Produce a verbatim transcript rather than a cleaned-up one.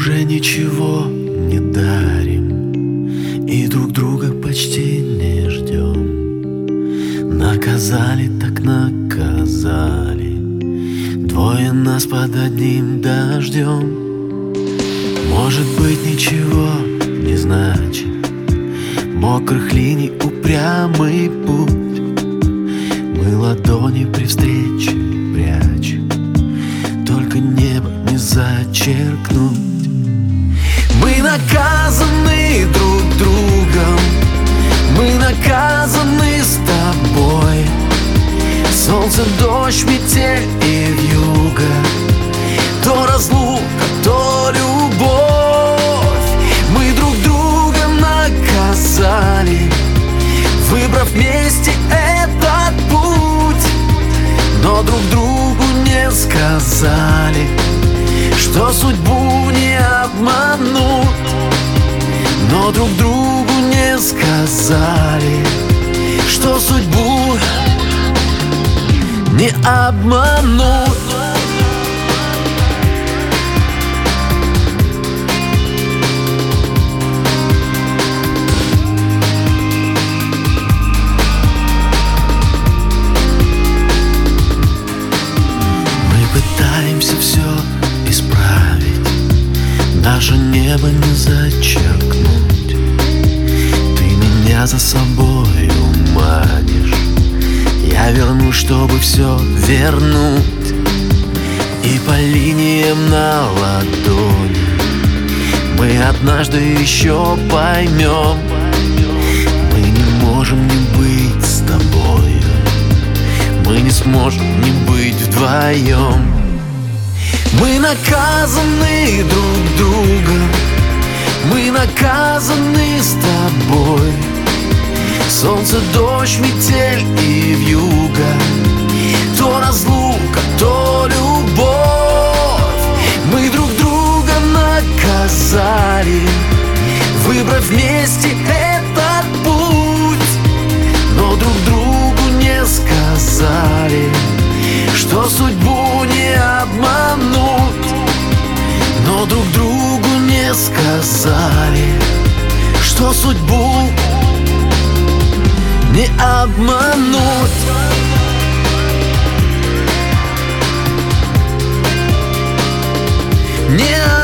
уже ничего не дарим и друг друга почти не ждем. Наказали, так наказали, двое нас под одним дождем. Может быть, ничего не значит мокрых линий упрямый путь. Мы ладони при встрече прячем, только небо не зачеркнуть. Мы наказаны друг другом, мы наказаны с тобой. Солнце, дождь, метель и вьюга, то разлука, то любовь. Мы друг друга наказали, выбрав вместе этот путь. Но друг другу не сказали, что судьбу не обманут. Но друг другу не сказали, что судьбу не обманут. Пытаемся все исправить, наше небо не зачеркнуть. Ты меня за собой манишь, я вернусь, чтобы все вернуть. И по линиям на ладони мы однажды еще поймем, мы не можем не быть с тобою, мы не сможем не быть вдвоем. Мы наказаны друг другом, мы наказаны с тобой. Солнце, дождь, метель и вьюга, то разлука, то любовь. Мы друг друга наказали, выбрав вместе этот путь. Но друг другу не сказали, что судьбу не обманут. Но друг другу не сказали, что судьбу не обманут. Не